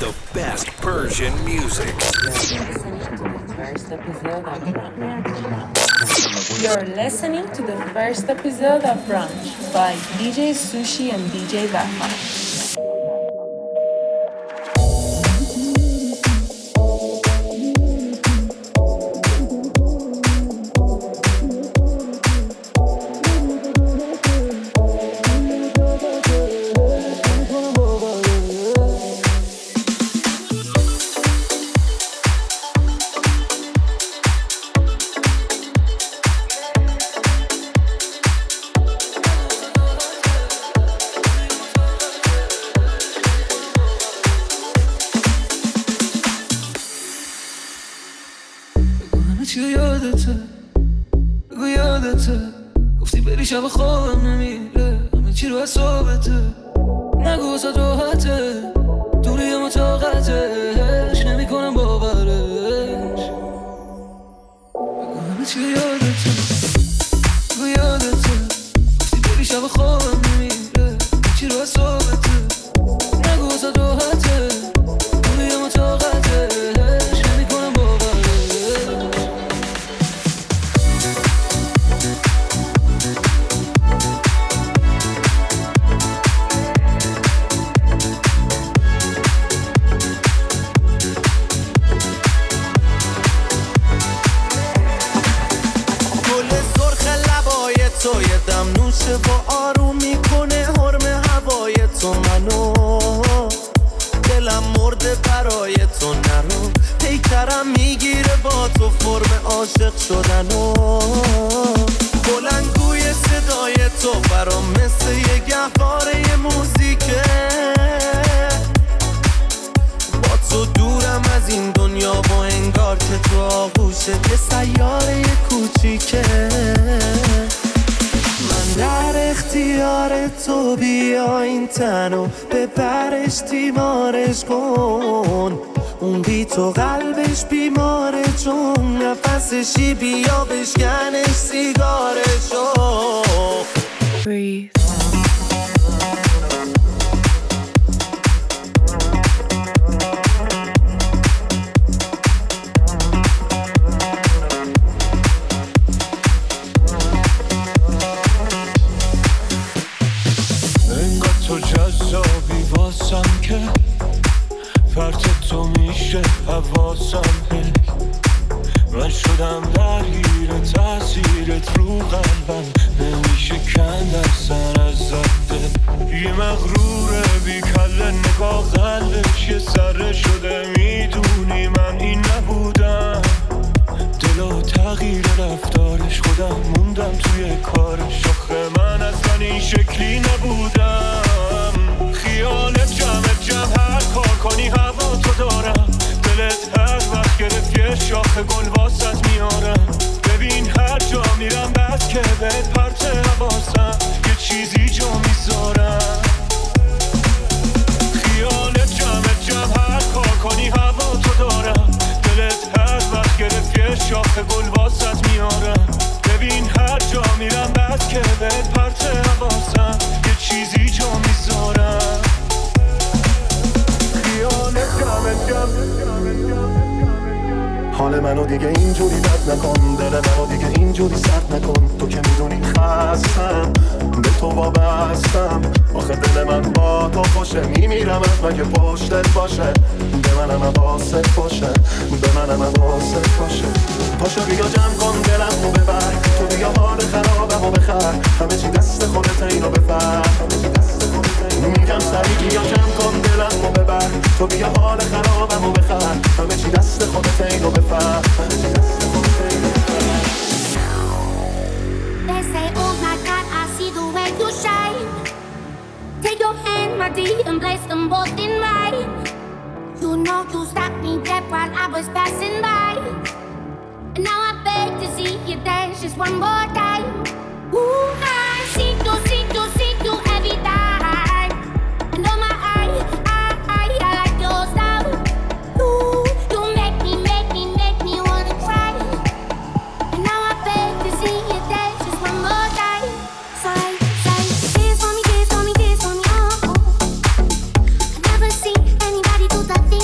the best Persian music. You're listening to the first episode of Brunch by DJ Sushi and DJ Vafa. شب خوابم نمیره همه چی رو از صحبته نگو واسه راحته دوری مطاقتش نمی کنم باورش بگو همه چی یادته بگو یادته گفتی بری شب خوابم نمیره همه چی رو از صحبته نگو واسه راحته دوری مطاقتش نمی کنم باورش تو یه دم نوشه و آروم میکنه حرم هوای تو منو دلم مرده برای تو نرو پیکرم میگیره با تو فرم عاشق شدنو بلندگوی صدای تو برام مثل یه گهواره موزیکه با تو دورم از این دنیا و انگار که تو آغوشه یه سیاره کوچیکه من در اختیار تو بیا این تنو ببرش تیمارش کن اون بی تو قلبش بیماره چون نفسشی بیا بشکنش سیگارشو Breathe. فرط تو میشه حواسم من شدم درگیر تأثیرت رو قلبم نمیشه کند اصلا از ضبطت یه مغروره بی کله نگاه قلبش یه سره شده میدونی من این نبودم دلو تغییر رفتارش خودم موندم توی کارش آخه من اصلا این شکلی نبودم خیالت جمع هر کار کنی هوا تو دارم دلت هر وقت گرفت یه شاخ گل واسط میارم ببین هر جا میرم بس که بهت پرت حواسم یه چیزی جا میذارم خیالت جمع هر کار کنی هوا تو دارم دلت هر وقت گرفت یه شاخ گل واسط میارم ببین هر جا میرم بس که بهت پرت حواسم یه چیزی جا میذارم حال منو دیگه اینجوری بد نکن دل منو دیگه اینجوری سرد نکن تو که میدونی خستم به تو وابستم آخه دل من با تو خوشه میمیرم از مگه پشتت باشه به منم حواست باشه به منم حواست باشه پاشو بیا جمع کن دلم رو ببر تو بیا حال خرابمو بخر همه چی دست خودت اینو بفر میگم سریع بیا جمع کن دلم رو ببر تو بیا حال خرابمو بخر همه چی دست خودت اینو بفر They say oh my God I see the way you shine Take your hand my dear and place them both in mine You know you stopped me dead while I was passing by And now I beg to see you dance just one more time Ooh I see you every time And oh my I like your style Ooh you make me wanna cry And now I beg to see you dance just one more time Side, kiss for me, oh, oh. I never seen anybody do that thing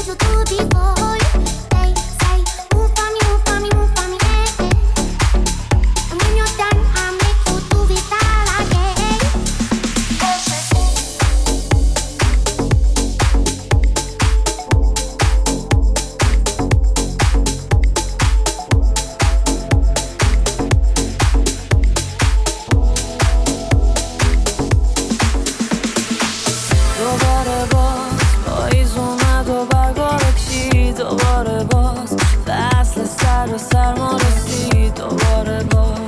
به سرما رسید دوباره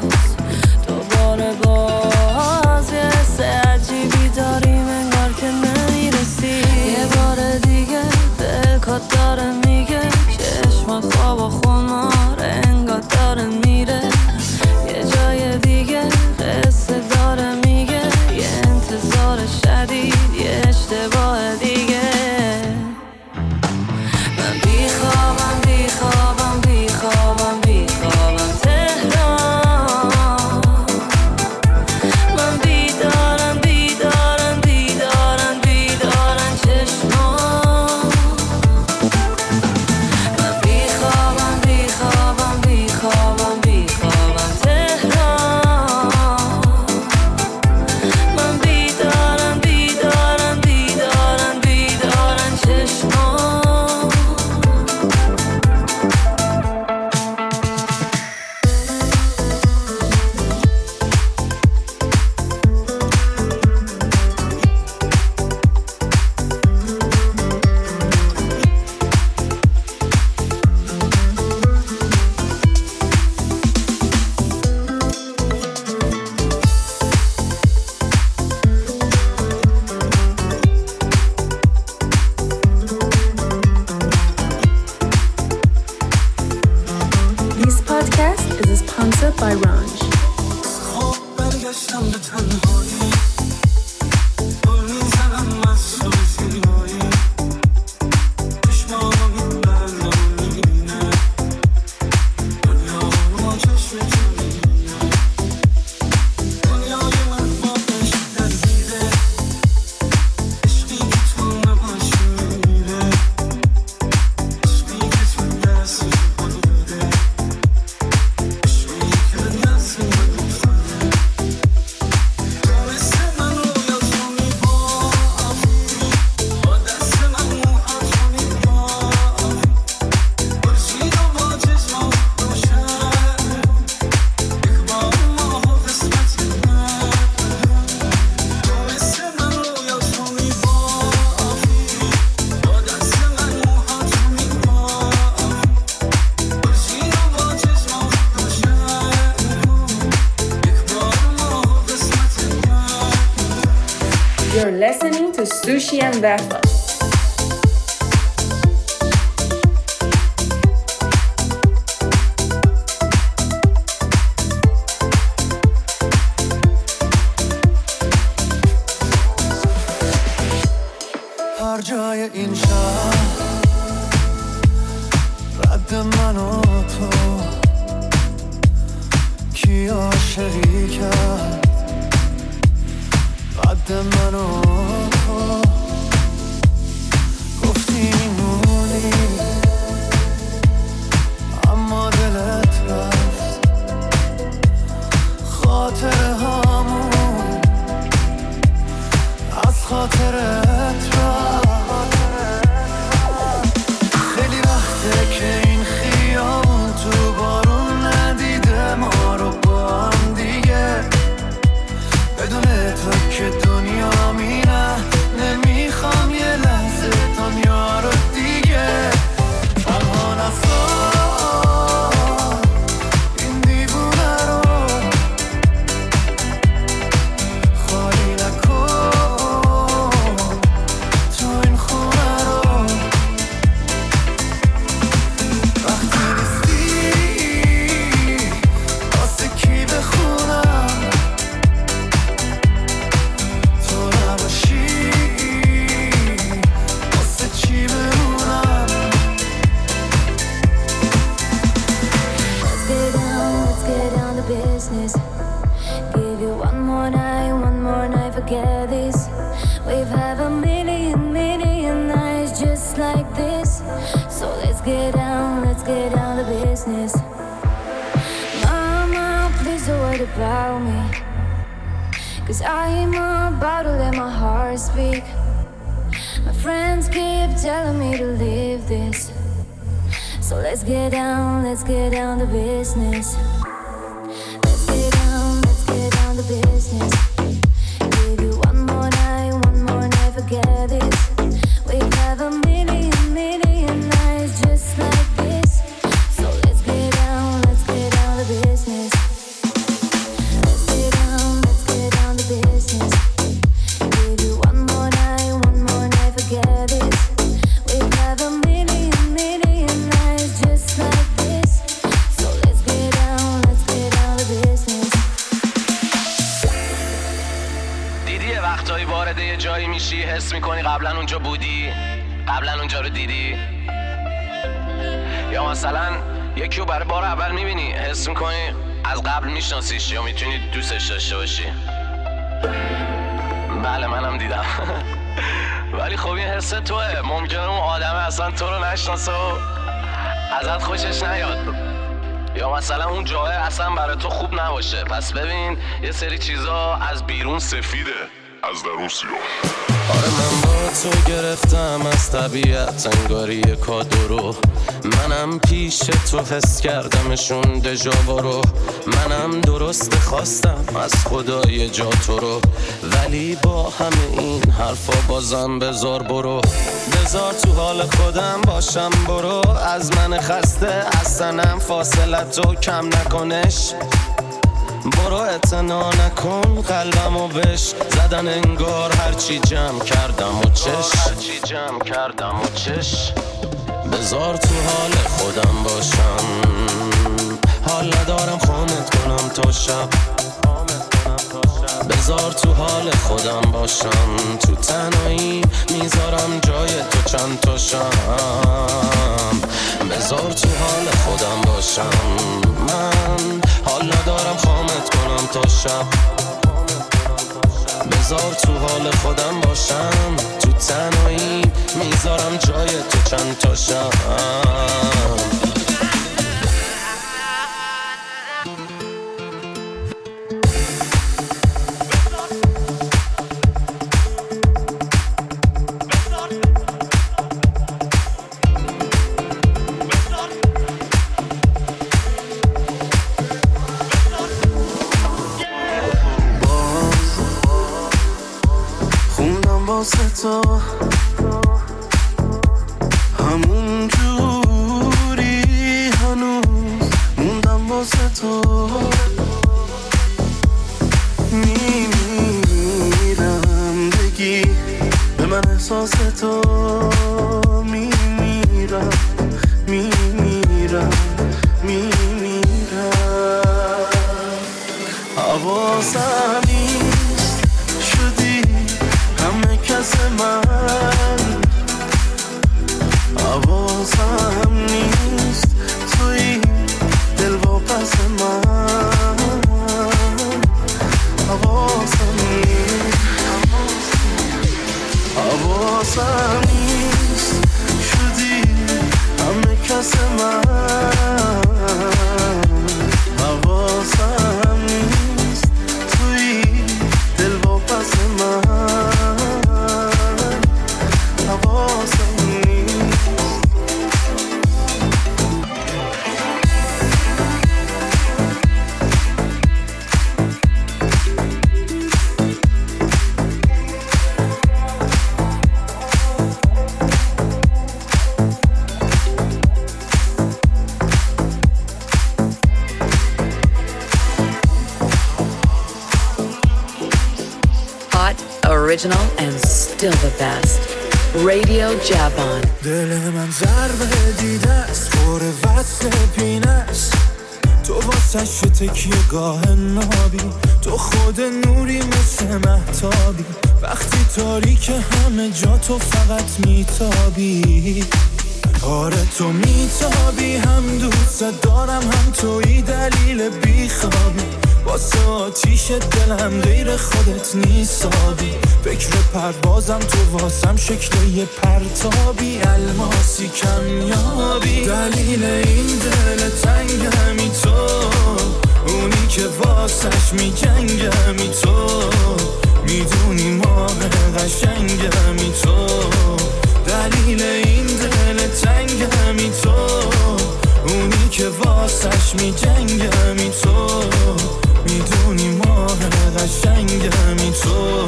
باز یه حس عجیبی داریم انگار که نمیرسی یه بار دیگه دلکات داره میگه چشمات خواب و خمار انگار داره میره یه جای دیگه قصه داره میگه یه انتظار شدید یه اشتباه دیگه من بیخوابم تهران من بیدارن چشمان من بیخوابم تهران من بیدارن چشمان This podcast is sponsored by Ranch. برگشتم به تنهایی دور میزنم از تو زیبایی چشمام این بلا میبینه دنیا با چشم تو میبینه دنیای من باقش درگیره عشقی که تو نباشی میره عشقی که تو دست خود بده عشقی که به دست من You're listening to Sushi and Vafa. هر جای این شهر رد من و تو کی عاشقی کرد رد من و تو گفتی میمونی اما دلت رفت خاطره هامون از خاطرت رفت خیلی وقته که این خیابون تو بارون ندیده ما رو با هم دیگه بدون تو که دنیا مینه نمیخوام یه لحظه دنیا رو دیگه تنها نسار این دیوونه رو خالی نکن تو این خونه رو وقتی نیستی واسه کی بخونم تو نباشی واسه چی بمونم Let's get down to business. Give you one more night, forget this. We've had a million nights just like this. So let's get down to business. Mama, please don't worry about me, 'cause I'm about to let my heart speak. My friends keep telling me to leave this. So let's get down to business. Let's get down to business. Give you one more night, forget this. We've had a million nights just like this. So let's get down میکنی قبلا اونجا بودی؟ قبلا اونجا رو دیدی؟ یا مثلا یکی رو برای بار اول میبینی حس میکنی از قبل میشناسیش یا میتونی دوستش داشته باشی؟ بله منم دیدم. ولی خب این حس توه، ممکنه اون آدم اصلا تو رو نشناسه و ازت خوشش نیاد، یا مثلا اون جای اصلا برای تو خوب نباشه. پس ببین یه سری چیزا از بیرون سفیده، از درون سیاه. آره من با تو گرفتم از طبیعت انگاری کادو رو، منم پیش تو حس کردمشون دژاوا رو، منم درست خواستم از خدای جا تو رو، ولی با همه این حرفا بازم بذار برو، بذار تو حال خودم باشم برو، از من خسته اصلا فاصلتو کم نکنش، برو اعتنا نکن قلبمو بش زدن انگار هرچی جمع کردم و چش، بذار تو حال خودم باشم، حال ندارم خونت کنم تا شب، بذار تو حال خودم باشم، تو تنهایی میذارم جای تو چند تا شم، بذار تو حال خودم باشم، من حال ندارم خامت کنم تا شب، بذار تو حال خودم باشم، تو تنهایی میذارم جای تو چند تا شم. تو همون جوری هنوز موندم واسه تو، میمیرم بگی به من احساس تو، میمیرم حواسم نیست شدی همه کس من، حواسم نیست توی دل و پس من، حواسم نیست شدی همه کس من، حواسم نیست توی دل و پس من، حواسم original and still the best. Radio Javon. دل من ضربه دیده است پر وصل پینه است، تو واسش تکیه گاه نابی، تو خود نوری مثل مهتابی، وقتی تاریک همه جا تو فقط میتابی، آره تو میتابی، هم دوست دارم هم توی دلیل بیخوابی، واسه آتیش دلم غیر خودت نیستابی، فکر پروازم تو واسم شکل یه پرتابی، الماسی کمیابی، دلیل این دل تنگمی تو، اونی که واسش میجنگمی تو، میدونی ماه قشنگمی تو، دلیل این دل تنگمی تو، اونی که واسش میجنگمی تو، میدونی ماه قشنگمی تو.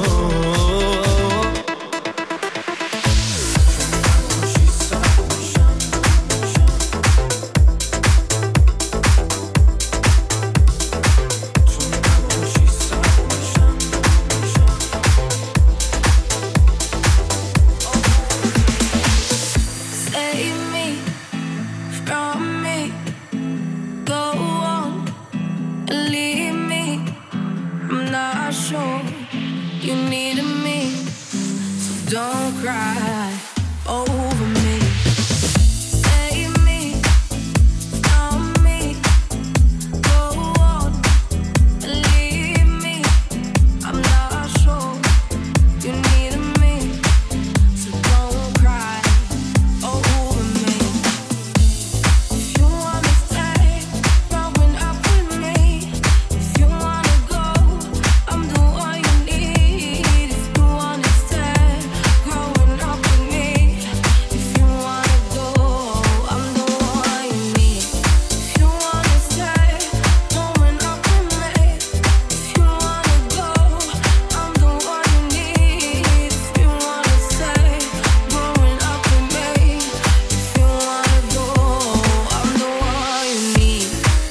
Don't cry over me. Save me, stop me, go on, leave me. I'm not sure you need me, so don't cry over me. If you wanna stay, growing up with me. If you wanna go, I'm the one you need. If you wanna stay, growing up with me. If you wanna go, I'm the one you need. If you wanna stay, growing up with me. If you wanna go, I'm the one you need. If you wanna stay, growing up with me. If you wanna go, I'm the one you need.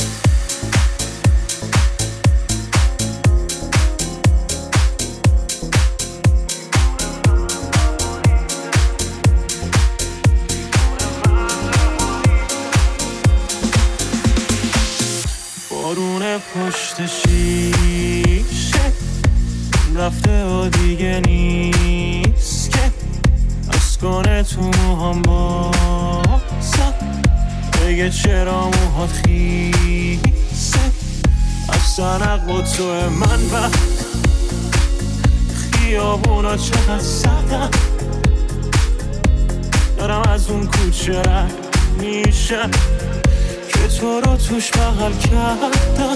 بارون پشت شیشه رفته و دیگه نیست که از کنه تو موهام بازم بگه چرا موهات خیسه از سنق و تو من و خیابونا چقدر سردم دارم از اون کوچه رد میشه که تو رو توش بغل کردم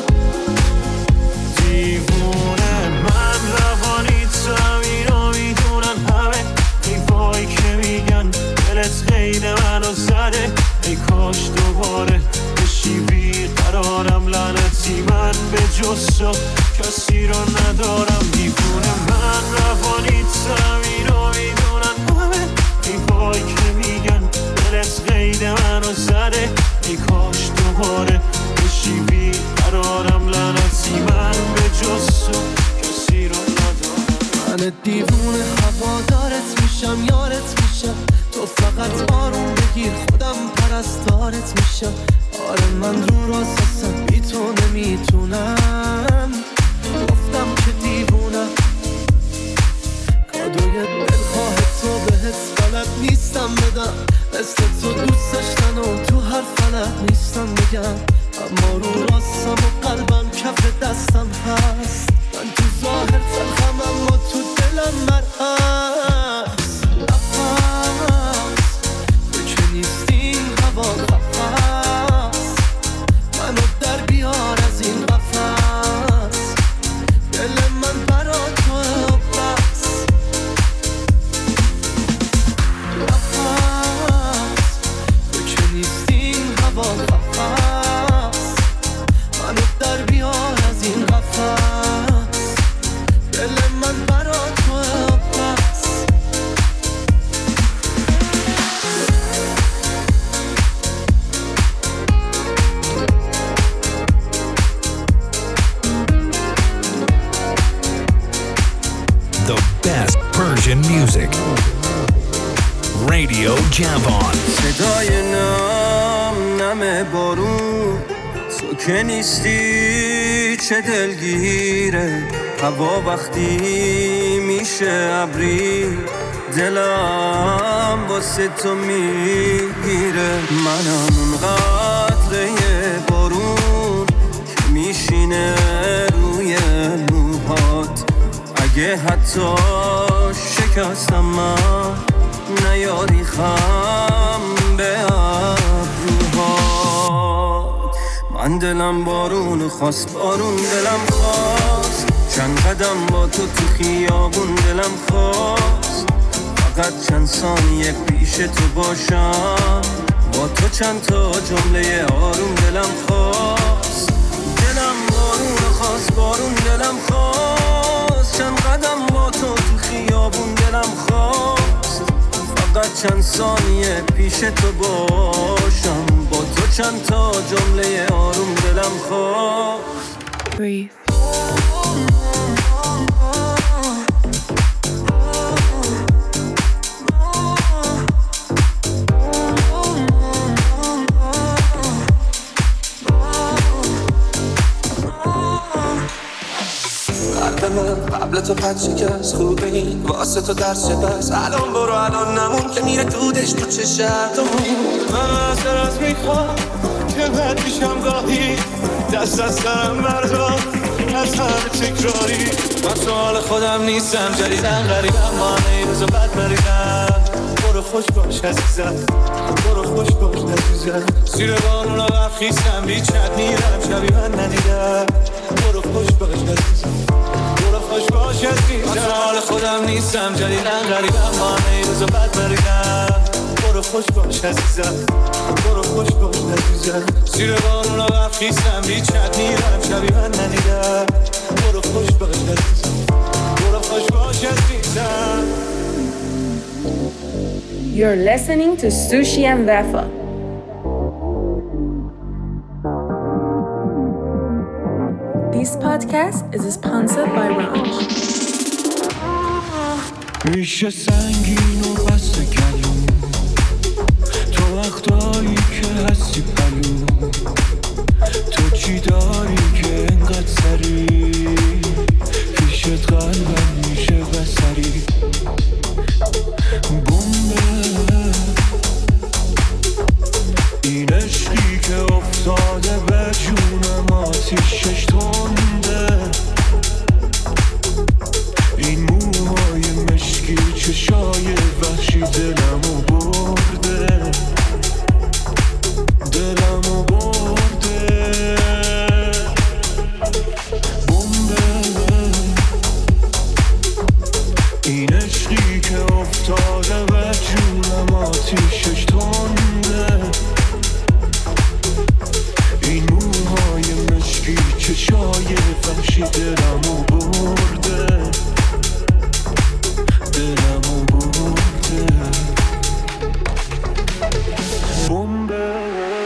دیوونه من روانیتم اینو میدونن همه ایوایی که میگن دلت قید منو زده ای کاش دوباره بشی بیقرارم لعنتی من به جز تو کسی رو ندارم دیوونه من روانیتم اینو میدونن همه ایوایی که میگن دلت قید منو زده ای کاش دوباره بشی بیقرارم لعنتی من به جز تو کسی رو ندارم من دیوونه هوادارت میشم یارت میشم تو فقط آروم بگیر خودم پرستارت میشم آره من رو راستم بی تو نمیتونم گفتم که دیوونم کادوی دلخواه تو بهت بلد نیستم بدم مثل تو دوست داشتن و تو هر فلک نیستم بگم اما رو راستم و قلبم کف دستم هست من تو ظاهر تلخم اما تو دلم مرعز نفس تو که نیستی این هوا خفست منو در بیار از این قفس دل من برا تو بس نفس تو که نیستی این هوا خفست منو در بیار از این قفس دل من برا تو بس The best Persian music. Radio Javon. صدای نم بارون تو که نیستی چه دلگیره هوا وقتی میشه ابری دلم واسه تو میگیره منم اون قطره بارون که میشینه روی موهات اگه حتی شکستم من نیاری خم به ابروهات من دلم بارون خواست بارون دلم خواست چند قدم با تو تو خیابون دلم خواست فقط چند ثانیه پیش تو باشم با تو چند تا جمله آروم دلم خواست دلم بارون خواست بارون دلم خواست چند قدم با تو تو خیابون دلم خواست فقط چند ثانیه پیش تو باشم با تو چند تا جمله آروم دلم خواست Breathe. من قبل تو پچی که از خوبی واسه تو درس بس الان برو الان نمون که میره دودش تو چشتمون من از میخوام که بد میشم گاهی دست از سرم بردار از همه تکراری من تو حال خودم نیستم جدیدن غریبم مانه ای روز و بد مریدم برو خوش باش عزیزم برو خوش باش عزیزم زیر بارون آقا خیستم بیچت میرم شبی من ندیدم برو خوش باش عزیزم برو خوش باش عزیزم من تو حال خودم نیستم جدیدن غریبم مانه ای روز و بد مریدم برو خوش باش عزیزم برو خوش باش عزیزم زیر بارون آقا خیستم بیچت میرم شبی من ندیدم برو خوش باش عزیزم برو خوش باش عزیزم. You're listening to Sushi and Vafa. This podcast is sponsored by Ranch. ریشه سنگین و بسته کلون تو وقتایی که هستی پلون تو چی داری که انقدر سری پیشت قلبم میشه بسری این عشقی که افتاده به جونم آتیشش تنده این موهای مشکی چشای وحشی دلمو برده دلمو برده بمبه این عشقی که افتاده به جونم آتیشش تنده این موهای مشکی چشای وحشی دلمو برده دلمو برده بمبه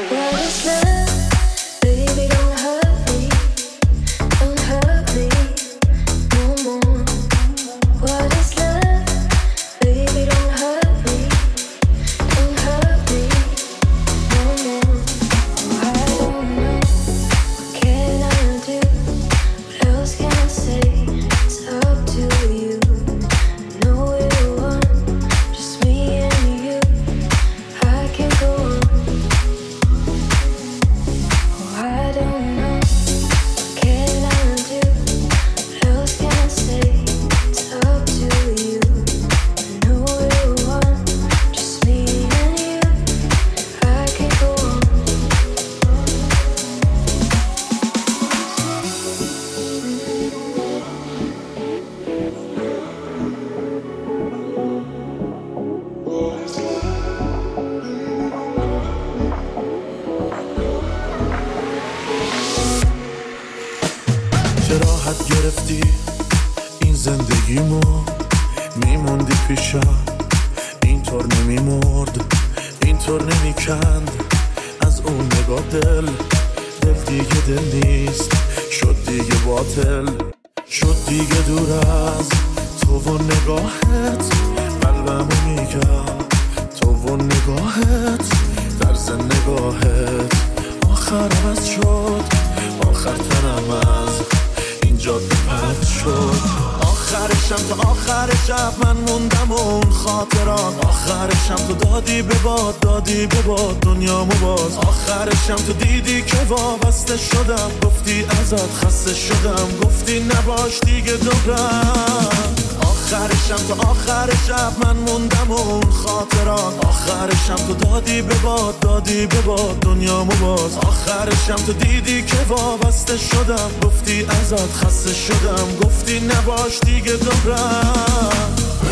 تو دیدی که وابسته شدم گفتی ازت خسته شدم گفتی نباش دیگه دورم آخرشم تو آخر شب من موندم اون خاطرات آخرشم تو دادی به باد دنیامو باز آخرشم تو دیدی که وابسته شدم گفتی ازت خسته شدم گفتی نباش دیگه دورم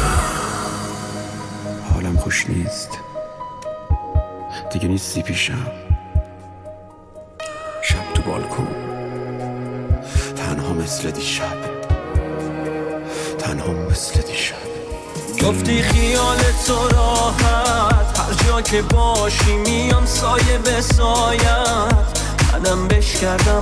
حالم خوش نیست دیگه نیستی پیشم شب تو بالکن تنها مثل دیشب تنها مثل دیشب گفتی خیال تو راحت هر جا که باشی میام سایه به سایت منم بش کردم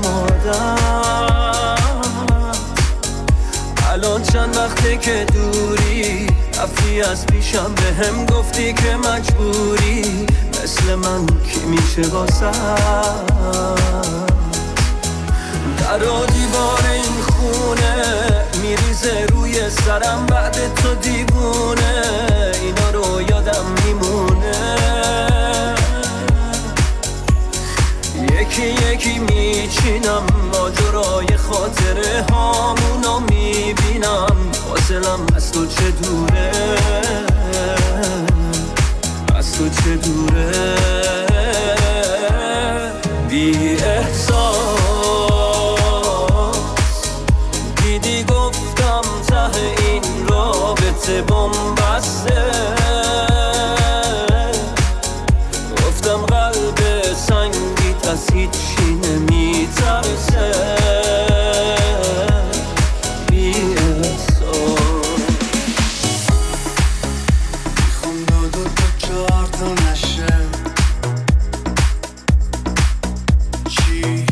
عادت الان چند وقته که دوری رفتی از پیشم به هم گفتی که مجبوری مثل من کی میشه واسه در و دیوار این خونه میریزه روی سرم بعد تو دیوونه اینا رو یادم میمونه یکی یکی میچینم ماجرای خاطره هامونو میبینم فاصلم از تو چه دوره از تو چه دوره بی احساس دیدی گفتم ته این رابطه بنبسته گفتم قلب سنگیت از هیچی نمیترسه بی احساس میخوام دو تا چهار تا نشه چی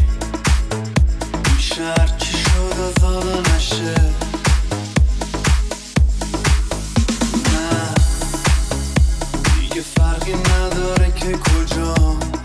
بیشتر چی شد از حالا نشه نه دیگه فرقی نداره که کجا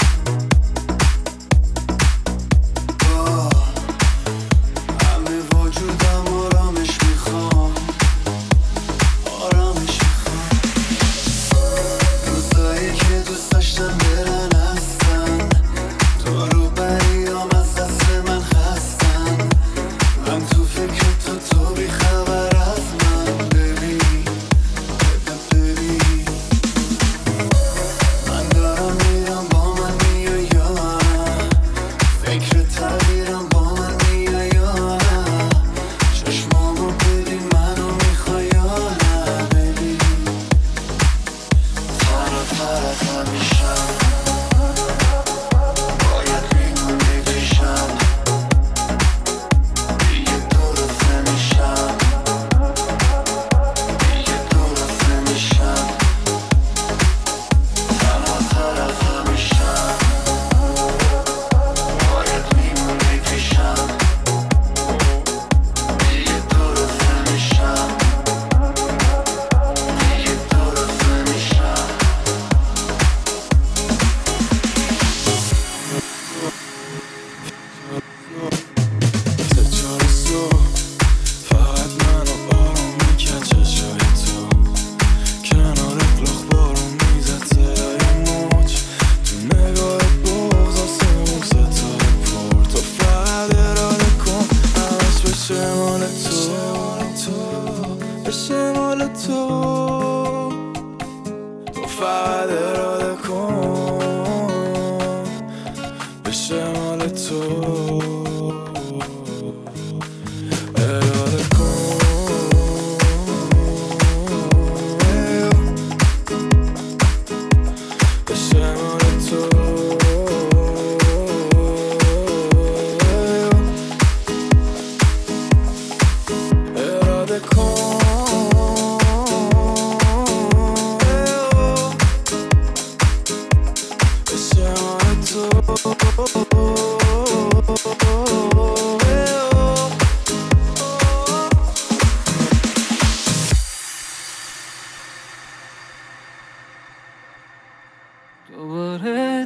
دوباره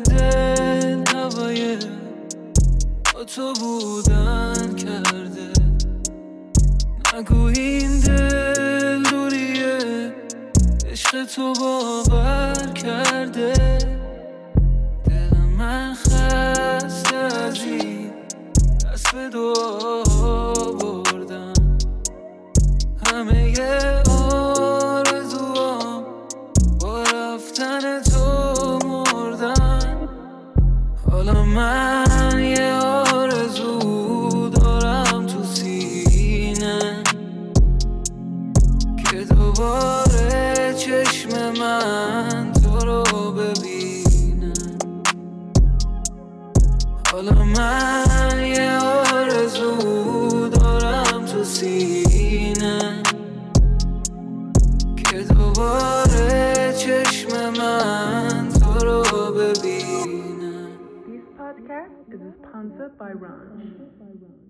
دل هوای با تو بودن کرده نگو این دل دوریه عشق تو باور کرده دل من خسته از این دست به دعا بردم همه آرزوام با رفتن تو مردن حالا من یه آرزو دارم تو سینه که دوباره چشم من تو رو ببینه حالا من یه آرزو دارم تو سینه که دوباره چشم من تو رو ببینه. This podcast is sponsored by Ranch.